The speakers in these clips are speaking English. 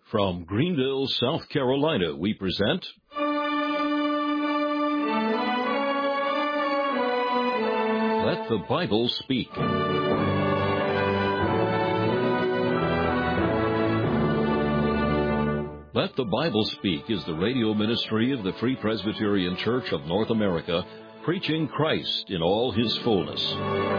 From Greenville, South Carolina, we present Let the Bible Speak. Let the Bible Speak is the radio ministry of the Free Presbyterian Church of North America, preaching Christ in all His fullness.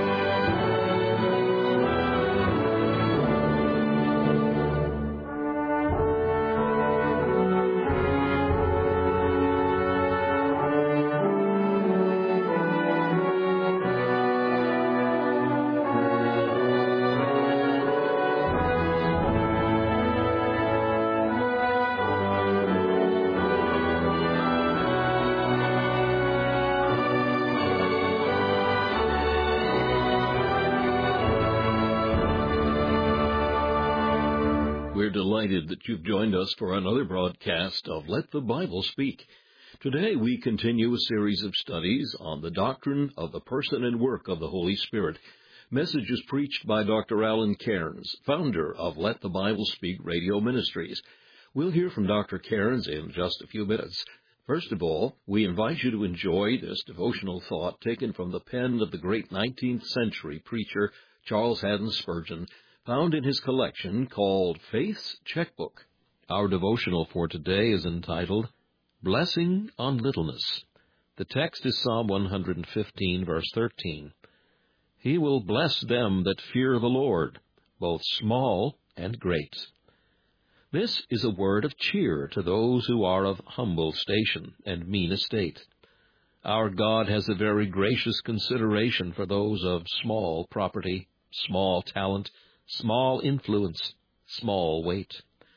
We're delighted that you've joined us for another broadcast of Let the Bible Speak. Today we continue a series of studies on the doctrine of the person and work of the Holy Spirit. Messages preached by Dr. Alan Cairns, founder of Let the Bible Speak Radio Ministries. We'll hear from Dr. Cairns in just a few minutes. First of all, we invite you to enjoy this devotional thought taken from the pen of the great 19th century preacher Charles Haddon Spurgeon, found in his collection called Faith's Checkbook. Our devotional for today is entitled, Blessing on Littleness. The text is Psalm 115, verse 13. He will bless them that fear the Lord, both small and great. This is a word of cheer to those who are of humble station and mean estate. Our God has a very gracious consideration for those of small property, small talent, small influence, small weight.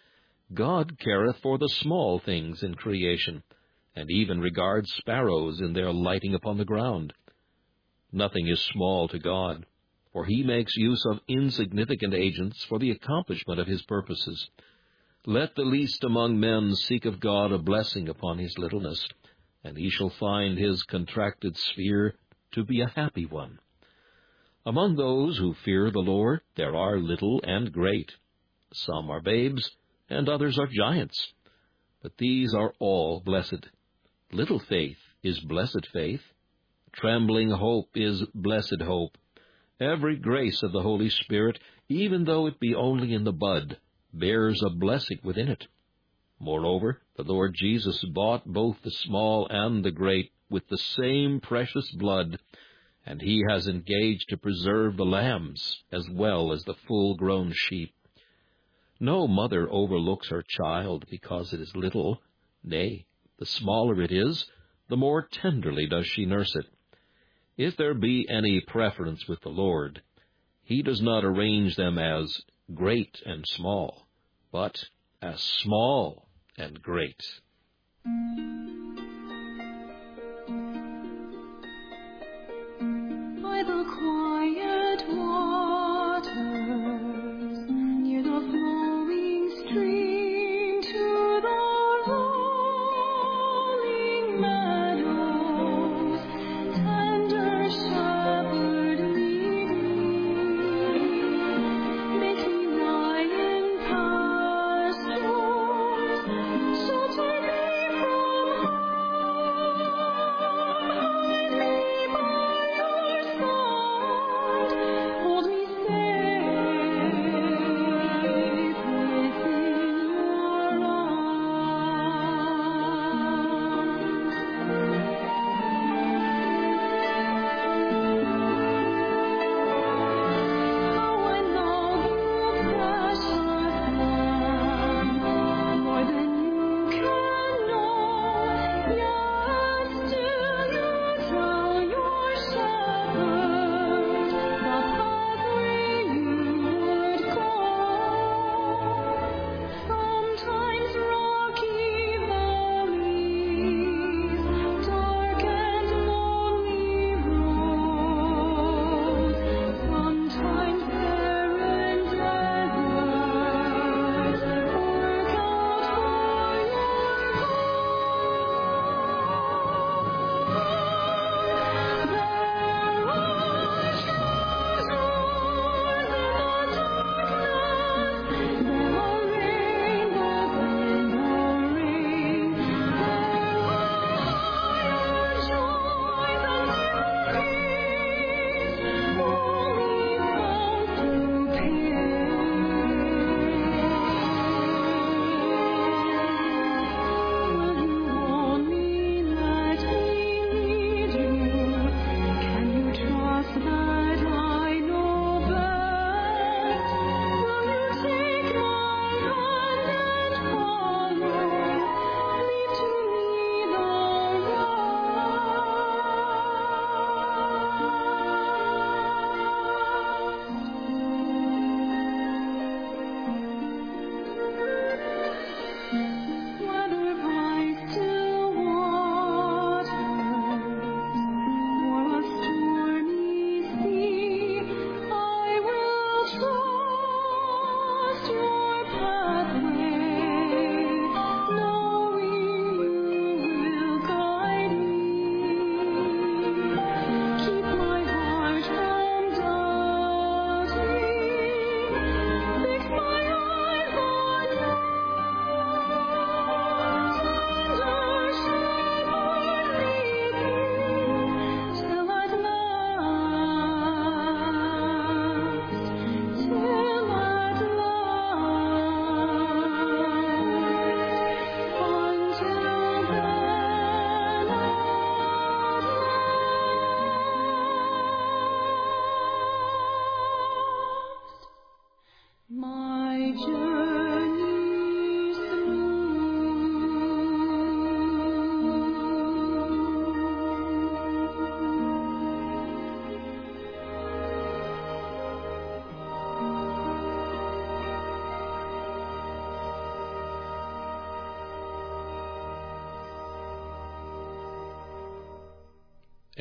God careth for the small things in creation, and even regards sparrows in their lighting upon the ground. Nothing is small to God, for He makes use of insignificant agents for the accomplishment of His purposes. Let the least among men seek of God a blessing upon his littleness, and he shall find his contracted sphere to be a happy one. Among those who fear the Lord, there are little and great. Some are babes, and others are giants. But these are all blessed. Little faith is blessed faith. Trembling hope is blessed hope. Every grace of the Holy Spirit, even though it be only in the bud, bears a blessing within it. Moreover, the Lord Jesus bought both the small and the great with the same precious blood, and He has engaged to preserve the lambs as well as the full-grown sheep. No mother overlooks her child because it is little. Nay, the smaller it is, the more tenderly does she nurse it. If there be any preference with the Lord, He does not arrange them as great and small, but as small and great. By the quiet waters, near the flowing stream, to the rolling meadows, tender shepherd lead me. Make me lie in pastures, shelter me from harm, hide me by your side.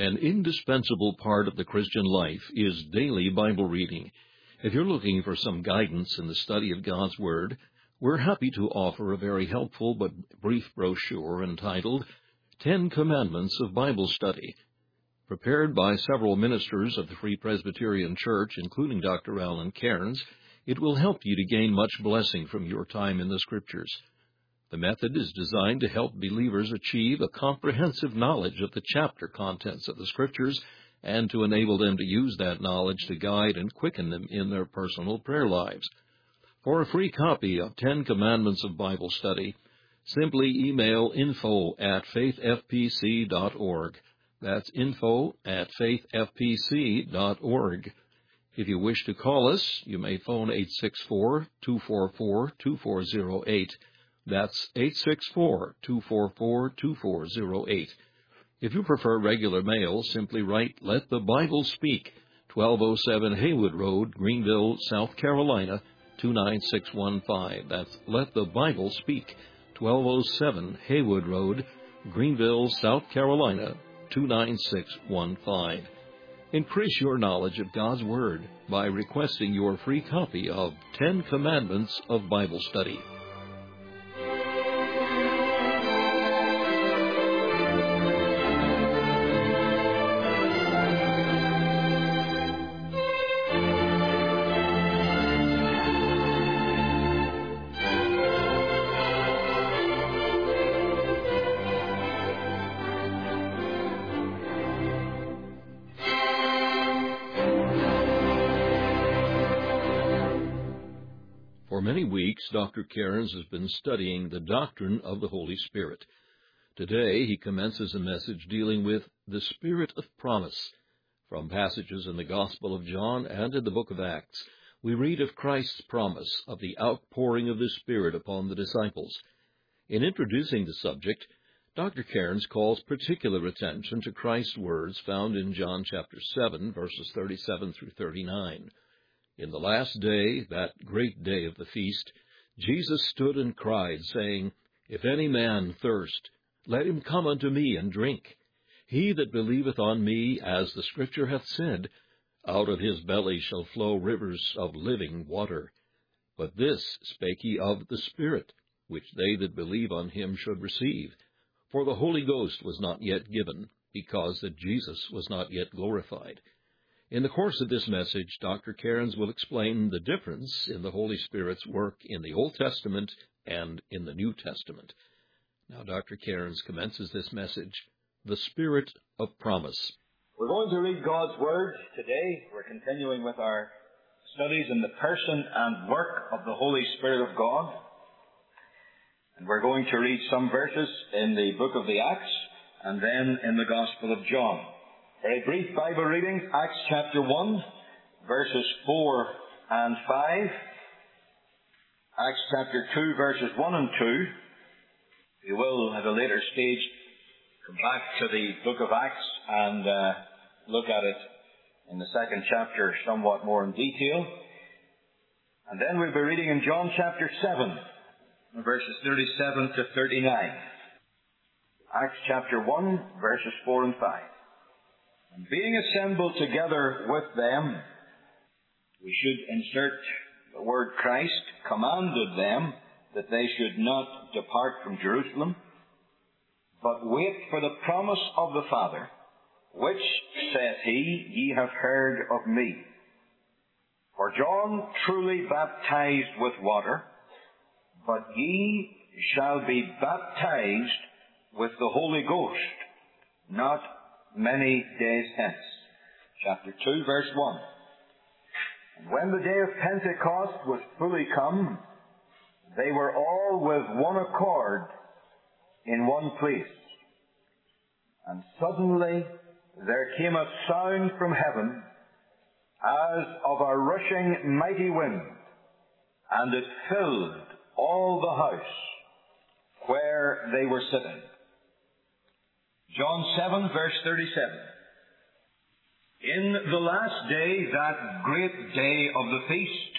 An indispensable part of the Christian life is daily Bible reading. If you're looking for some guidance in the study of God's Word, we're happy to offer a very helpful but brief brochure entitled 10 Commandments of Bible Study. Prepared by several ministers of the Free Presbyterian Church, including Dr. Alan Cairns, it will help you to gain much blessing from your time in the Scriptures. The method is designed to help believers achieve a comprehensive knowledge of the chapter contents of the Scriptures and to enable them to use that knowledge to guide and quicken them in their personal prayer lives. For a free copy of 10 Commandments of Bible Study, simply email info@faithfpc.org. That's info@faithfpc.org. If you wish to call us, you may phone 864-244-2408. That's 864-244-2408. If you prefer regular mail, simply write Let the Bible Speak, 1207 Haywood Road, Greenville, South Carolina, 29615. That's Let the Bible Speak, 1207 Haywood Road, Greenville, South Carolina, 29615. Increase your knowledge of God's Word by requesting your free copy of 10 Commandments of Bible Study. For many weeks, Dr. Cairns has been studying the doctrine of the Holy Spirit. Today, he commences a message dealing with the Spirit of promise. From passages in the Gospel of John and in the book of Acts, we read of Christ's promise of the outpouring of the Spirit upon the disciples. In introducing the subject, Dr. Cairns calls particular attention to Christ's words found in John chapter 7, verses 37 through 39. In the last day, that great day of the feast, Jesus stood and cried, saying, If any man thirst, let him come unto me and drink. He that believeth on me, as the Scripture hath said, out of his belly shall flow rivers of living water. But this spake he of the Spirit, which they that believe on him should receive. For the Holy Ghost was not yet given, because that Jesus was not yet glorified. In the course of this message, Dr. Cairns will explain the difference in the Holy Spirit's work in the Old Testament and in the New Testament. Now, Dr. Cairns commences this message, The Spirit of Promise. We're going to read God's Word today. We're continuing with our studies in the person and work of the Holy Spirit of God. And we're going to read some verses in the book of the Acts and then in the Gospel of John. Very brief Bible reading, Acts chapter 1, verses 4 and 5. Acts chapter 2, verses 1 and 2. We will, at a later stage, come back to the book of Acts and look at it in the second chapter somewhat more in detail. And then we'll be reading in John chapter 7, verses 37 to 39. Acts chapter 1, verses 4 and 5. And being assembled together with them, we should insert the word Christ, commanded them that they should not depart from Jerusalem, but wait for the promise of the Father, which, saith he, ye have heard of me. For John truly baptized with water, but ye shall be baptized with the Holy Ghost, not many days hence. Chapter 2, verse 1. And when the day of Pentecost was fully come, they were all with one accord in one place. And suddenly there came a sound from heaven as of a rushing mighty wind, and it filled all the house where they were sitting. John 7, verse 37. In the last day, that great day of the feast,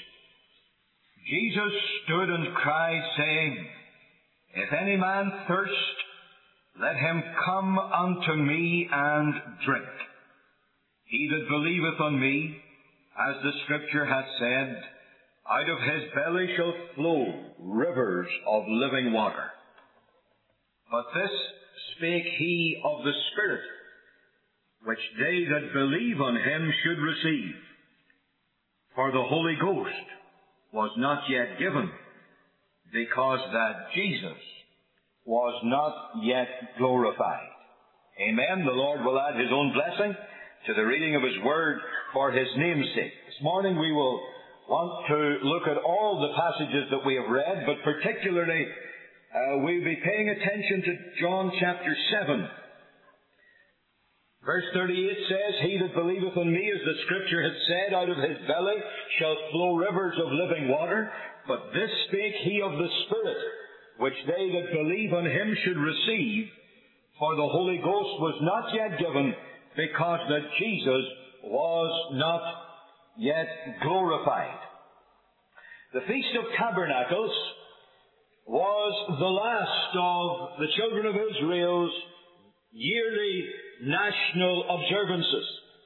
Jesus stood and cried, saying, If any man thirst, let him come unto me and drink. He that believeth on me, as the Scripture hath said, out of his belly shall flow rivers of living water. But this spake he of the Spirit, which they that believe on him should receive. For the Holy Ghost was not yet given, because that Jesus was not yet glorified. Amen. The Lord will add his own blessing to the reading of his word for his name's sake. This morning we will want to look at all the passages that we have read, but particularly we'll be paying attention to John chapter 7. Verse 38 says, He that believeth on me, as the Scripture hath said, out of his belly shall flow rivers of living water. But this spake he of the Spirit, which they that believe on him should receive. For the Holy Ghost was not yet given, because that Jesus was not yet glorified. The Feast of Tabernacles was the last of the children of Israel's yearly national observances.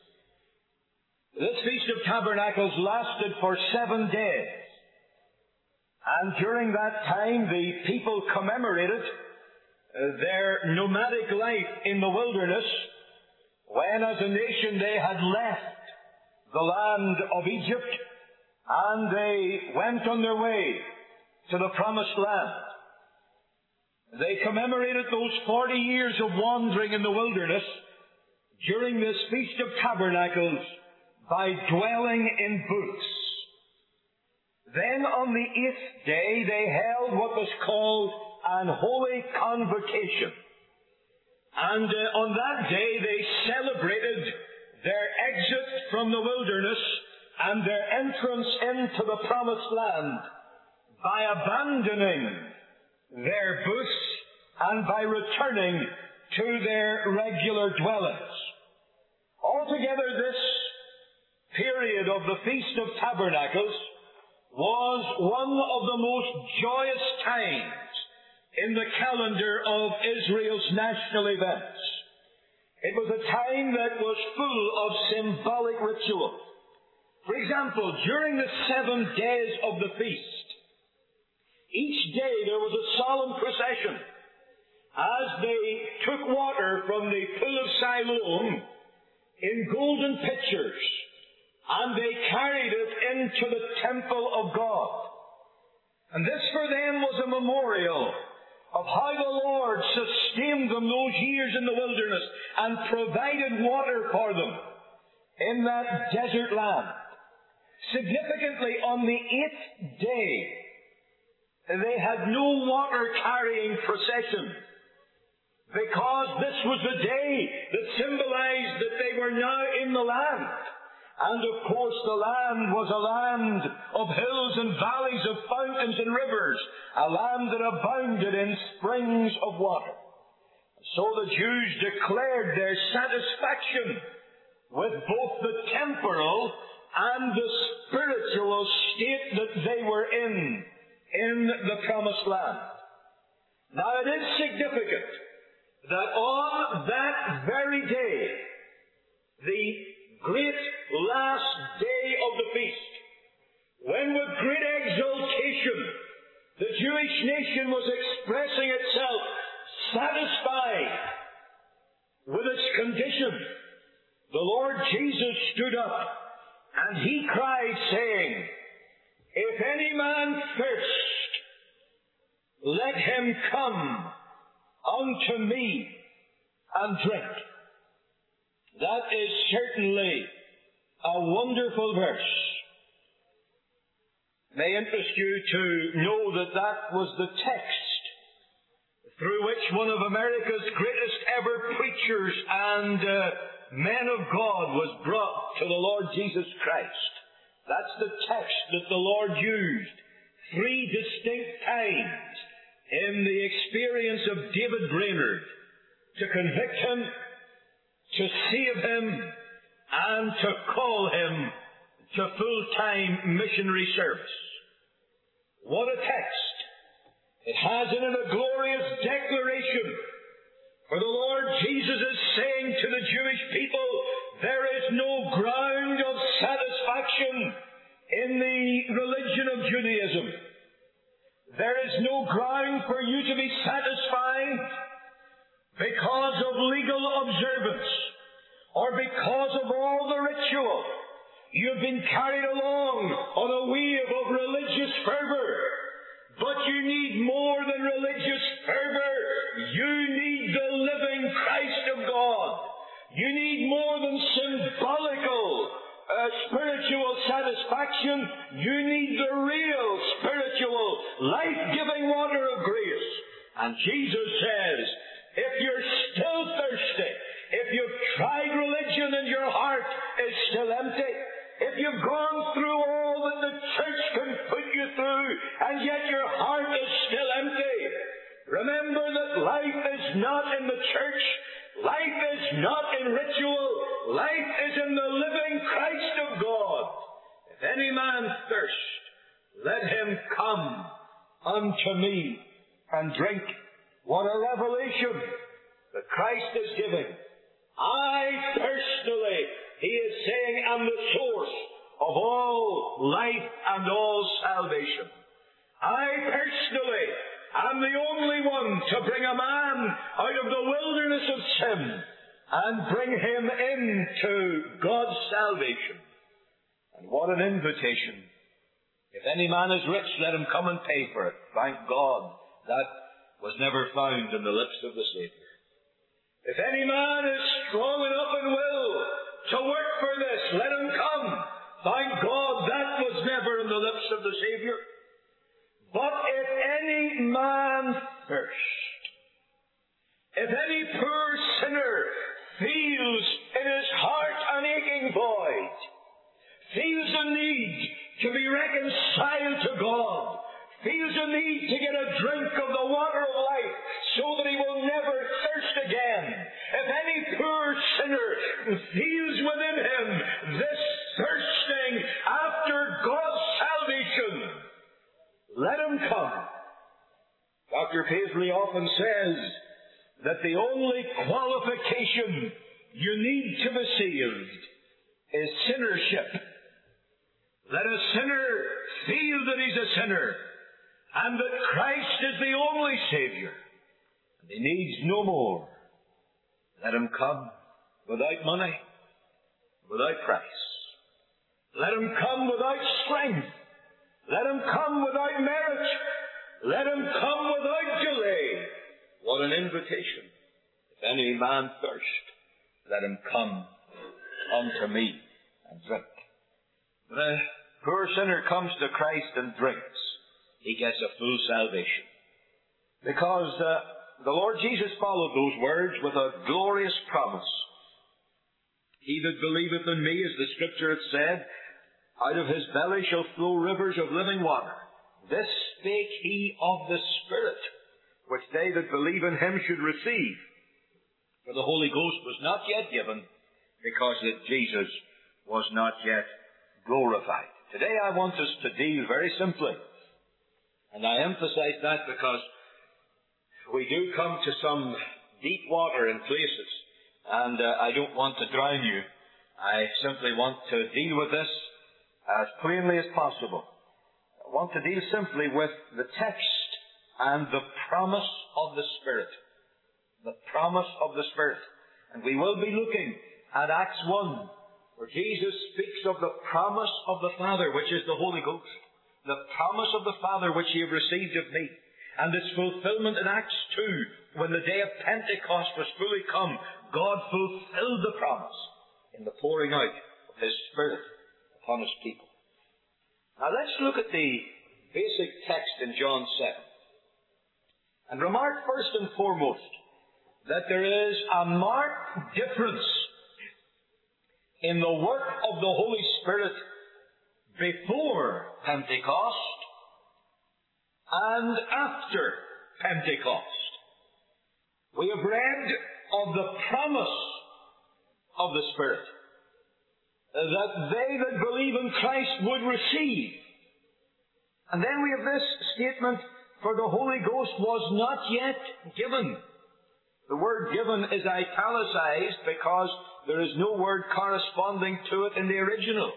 This Feast of Tabernacles lasted for 7 days. And during that time, the people commemorated their nomadic life in the wilderness, when as a nation they had left the land of Egypt and they went on their way to the Promised Land. They commemorated those 40 years of wandering in the wilderness during this Feast of Tabernacles by dwelling in booths. Then on the 8th day they held what was called an holy convocation. And on that day they celebrated their exit from the wilderness and their entrance into the Promised Land by abandoning their booths and by returning to their regular dwellings. Altogether, this period of the Feast of Tabernacles was one of the most joyous times in the calendar of Israel's national events. It was a time that was full of symbolic ritual. For example, during the 7 days of the feast, each day there was a solemn procession as they took water from the pool of Siloam in golden pitchers, and they carried it into the temple of God. And this for them was a memorial of how the Lord sustained them those years in the wilderness and provided water for them in that desert land. Significantly, on the 8th day, they had no water-carrying procession, because this was the day that symbolized that they were now in the land. And of course the land was a land of hills and valleys, of fountains and rivers, a land that abounded in springs of water. So the Jews declared their satisfaction with both the temporal and the spiritual state that they were in the Promised Land. Now it is significant that on that very day, the great last day of the feast, when with great exultation the Jewish nation was expressing itself satisfied with its condition, the Lord Jesus stood up and he cried, saying, If any man thirst, let him come unto me and drink. That is certainly a wonderful verse. It may interest you to know that that was the text through which one of America's greatest ever preachers and men of God was brought to the Lord Jesus Christ. That's the text that the Lord used 3 distinct times in the experience of David Brainerd to convict him, to save him, and to call him to full-time missionary service. What a text! It has in it a glorious declaration For the Lord Jesus is saying to the Jewish people, there is no ground of satisfaction in the religion of Judaism. There is no ground for you to be satisfied because of legal observance or because of all the ritual. You've been carried along on a wave of religious fervor. But you need more than religious fervor. You need the living Christ of God. You need more than symbolical spiritual satisfaction. You need the real spiritual, life-giving water of grace. And Jesus says, if you're still thirsty, if you've tried religion and your heart is still empty, if you've gone through all that the church can put you through, and yet your heart is still empty, remember that life is not in the church. Life is not in ritual. Life is in the living Christ of God. If any man thirst, let him come unto me and drink. What a revelation that Christ is giving. I personally, he is saying, am the source of all life and all salvation. I personally am the only one to bring a man out of the wilderness of sin and bring him into God's salvation. And what an invitation. If any man is rich, let him come and pay for it. Thank God, that was never found in the lips of the Savior. If any man is strong enough and will to work for this, let him come. Thank God, that was never in the lips of the Savior. But if any man thirst, if any poor sinner feels in his heart an aching void, feels a need to be reconciled to God, feels a need to get a drink of the water of life so that he will never thirst again, if any poor sinner feels within him this thirsting after God's salvation, let him come. Dr. Paisley often says that the only qualification you need to be saved is sinnership. Let a sinner feel that he's a sinner and that Christ is the only Savior and he needs no more. Let him come without money, without price. Let him come without strength. Let him come without merit. Let him come without delay. What an invitation. If any man thirst, let him come unto me and drink. When a poor sinner comes to Christ and drinks, he gets a full salvation. Because the Lord Jesus followed those words with a glorious promise. He that believeth in me, as the Scripture hath said, out of his belly shall flow rivers of living water. This spake he of the Spirit, which they that believe in him should receive. For the Holy Ghost was not yet given, because that Jesus was not yet glorified. Today I want us to deal very simply, and I emphasize that because we do come to some deep water in places, and I don't want to drown you. I simply want to deal with this as plainly as possible. I want to deal simply with the text and the promise of the Spirit. The promise of the Spirit. And we will be looking at Acts 1, where Jesus speaks of the promise of the Father, which is the Holy Ghost. The promise of the Father which ye have received of me. And its fulfillment in Acts 2, when the day of Pentecost was fully come, God fulfilled the promise in the pouring out of His Spirit upon His people. Now let's look at the basic text in John 7. And remark first and foremost that there is a marked difference in the work of the Holy Spirit before Pentecost and after Pentecost. We have read of the promise of the Spirit that they that believe in Christ would receive. And then we have this statement, for the Holy Ghost was not yet given. The word given is italicized because there is no word corresponding to it in the original.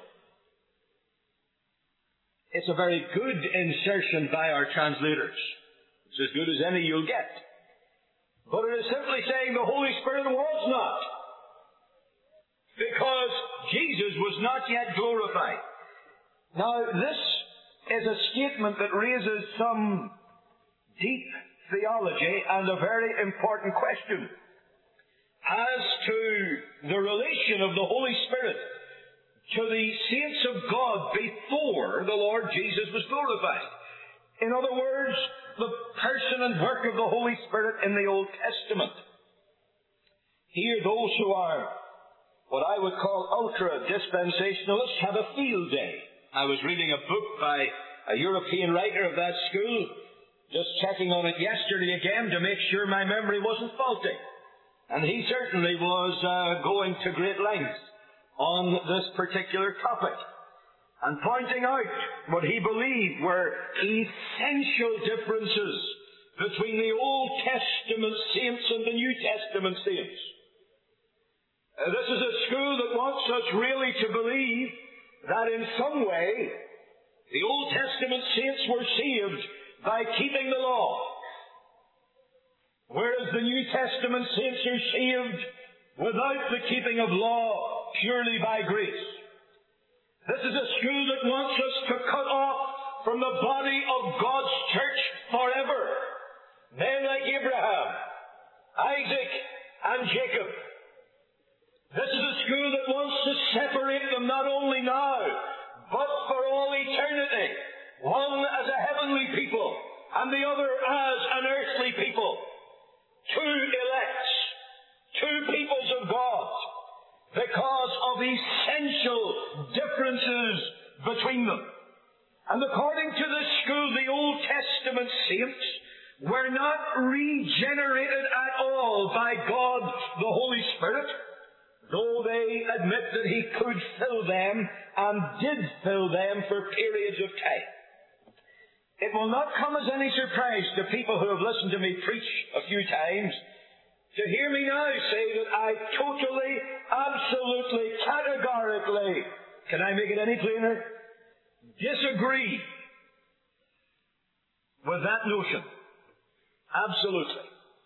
It's a very good insertion by our translators. It's as good as any you'll get. But it is simply saying the Holy Spirit was not, because Jesus was not yet glorified. Now, this is a statement that raises some deep theology and a very important question as to the relation of the Holy Spirit to the saints of God before the Lord Jesus was glorified. In other words, the person and work of the Holy Spirit in the Old Testament. Here, those who are what I would call ultra-dispensationalists have a field day. I was reading a book by a European writer of that school, just checking on it yesterday again to make sure my memory wasn't faulty. And he certainly was going to great lengths on this particular topic, and pointing out what he believed were essential differences between the Old Testament saints and the New Testament saints. This is a school that wants us really to believe that in some way the Old Testament saints were saved by keeping the law, whereas the New Testament saints are saved without the keeping of law, purely by grace. This is a school that wants us to cut off from the body of God's church forever men like Abraham, Isaac, and Jacob. This is a school that wants to separate them not only now, but for all eternity. One as a heavenly people, and the other as an earthly people. Two elects, two peoples of God, because of essential differences between them. And according to this school, the Old Testament saints were not regenerated at all by God the Holy Spirit, though they admit that He could fill them and did fill them for periods of time. It will not come as any surprise to people who have listened to me preach a few times to hear me now say that I totally, absolutely, categorically, can I make it any plainer, disagree with that notion. Absolutely.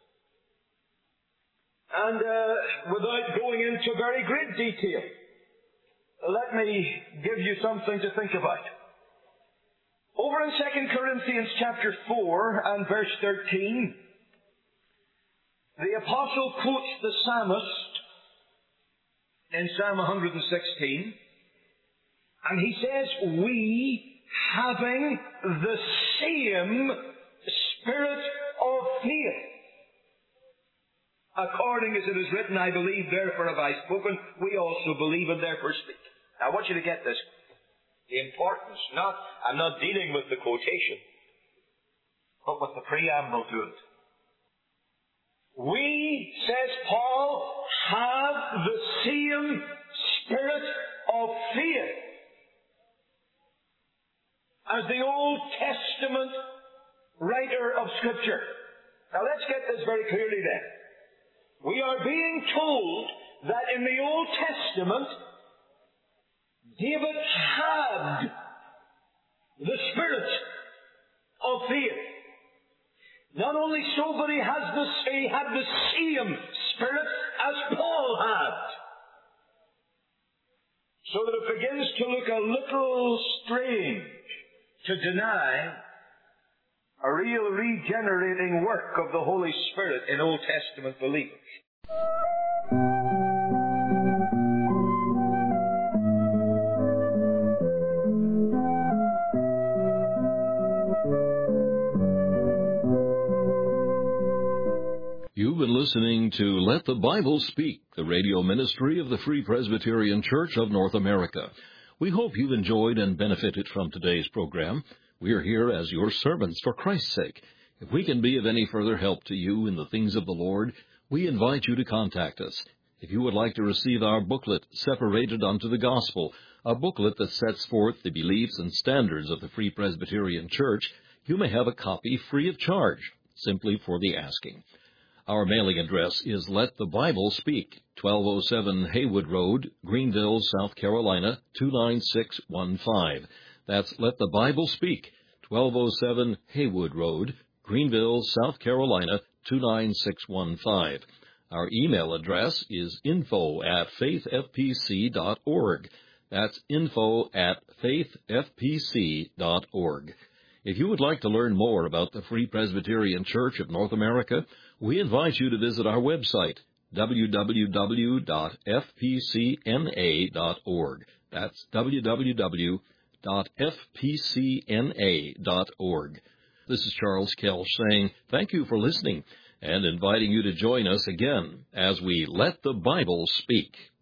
And without going into very great detail, let me give you something to think about. Over in 2 Corinthians chapter 4 and verse 13, the apostle quotes the psalmist in Psalm 116, and he says, we, having the same spirit of faith, according as it is written, I believe, therefore have I spoken, we also believe and therefore speak. Now I want you to get this. The importance, I'm not dealing with the quotation, but with the preamble to it. We, says Paul, have the same spirit of faith as the Old Testament writer of Scripture. Now let's get this very clearly then. We are being told that in the Old Testament, David had the spirit of faith. Not only so, but he had the same spirit as Paul had. So that it begins to look a little strange to deny a real regenerating work of the Holy Spirit in Old Testament believers. You've been listening to Let the Bible Speak, the radio ministry of the Free Presbyterian Church of North America. We hope you've enjoyed and benefited from today's program. We are here as your servants for Christ's sake. If we can be of any further help to you in the things of the Lord, we invite you to contact us. If you would like to receive our booklet, Separated unto the Gospel, a booklet that sets forth the beliefs and standards of the Free Presbyterian Church, you may have a copy free of charge, simply for the asking. Our mailing address is Let the Bible Speak, 1207 Haywood Road, Greenville, South Carolina, 29615. That's Let the Bible Speak, 1207 Haywood Road, Greenville, South Carolina, 29615. Our email address is info@faithfpc.org. That's info@faithfpc.org. If you would like to learn more about the Free Presbyterian Church of North America, we invite you to visit our website, www.fpcna.org. That's www.fpcna.org. This is Charles Kell saying thank you for listening and inviting you to join us again as we Let the Bible Speak.